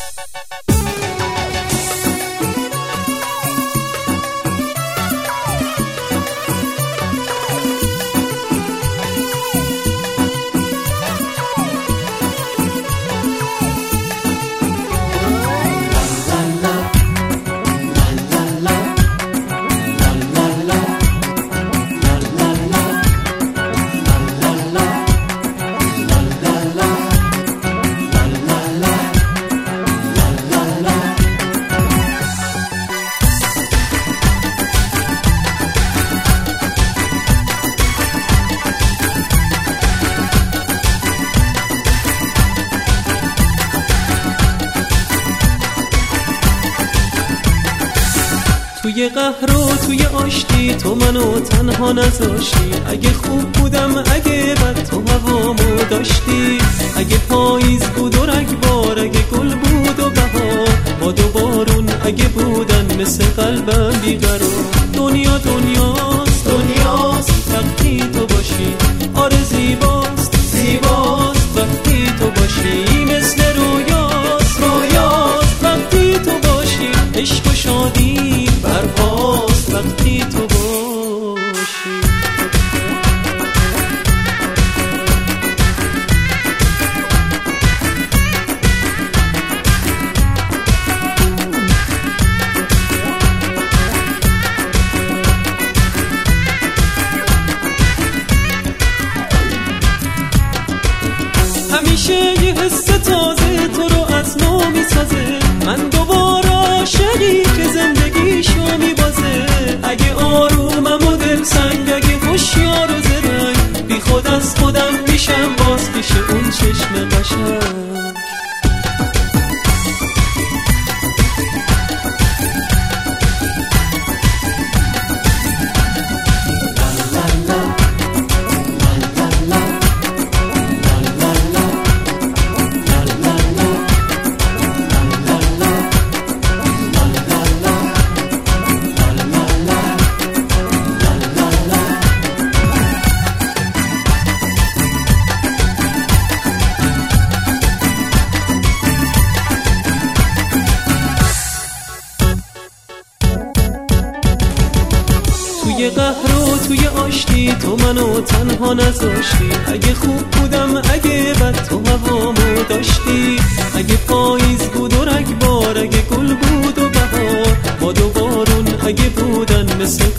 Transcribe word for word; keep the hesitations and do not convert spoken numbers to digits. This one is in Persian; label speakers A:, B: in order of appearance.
A: توی قهر و توی آشتی تو منو تنها نذاشتی. اگه خوب بودم اگه بد تو هوامو داشتی. اگه پاییز بود و رگبار، اگه گل بود و بهار، باد و بارون اگه بودن مثل قلبم بیقرار. دنیا دنیاست دنیاست وقتی تو باشی. آره زیباست زیباست وقتی تو باشی. مثل رویاست رویاست وقتی تو باشی. عشق و شادی برپاست وقتی تو باشی. همیشه یه حس تازه تو رو از نو میسازه. من دوباره عاشقی که زندگیشو میبازه. اگه آرومم و دل سنگ، اگه هوشیار و زرنگ، بی خود از خودم میشم باز پیش اون چشم قشنگ. توی قهر و توی آشتی تو منو تنها نذاشتی. اگه خوب بودم اگه بد تو هوامو داشتی. اگه پاییز بود و رگبار، اگه گل بود و بهار، باد و بارون اگه بودن مثل